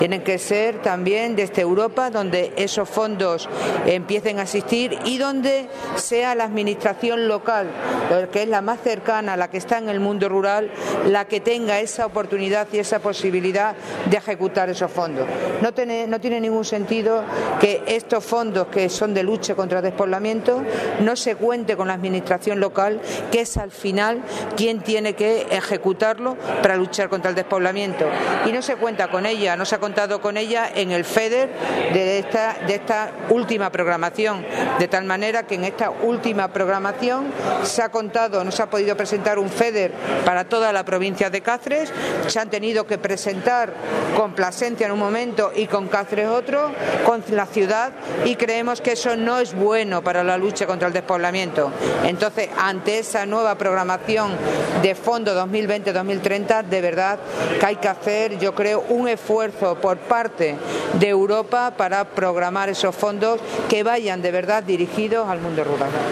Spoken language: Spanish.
Tienen que ser también desde Europa, donde esos fondos empiecen a existir y donde sea la administración local, que es la más cercana, la que está en el mundo rural, la que tenga esa oportunidad y esa posibilidad de ejecutar esos fondos. No tiene ningún sentido que estos fondos que son de lucha contra el despoblamiento no se cuente con la administración local, que es al final quien tiene que ejecutarlo para luchar contra el despoblamiento. Y no se cuenta con ella, no se ha contado con ella en el FEDER de esta última programación, de tal manera que en esta última programación se ha contado, no se ha podido presentar un FEDER para toda la provincia de Cáceres, se han tenido que presentar con Plasencia en un momento y con Cáceres otro, con la ciudad, y creemos que eso no es bueno para la lucha contra el despoblamiento. Entonces, ante esa nueva programación de fondo 2020-2030, de verdad que hay que hacer, yo creo, un esfuerzo por parte de Europa para programar esos fondos que vayan de verdad dirigidos al mundo rural.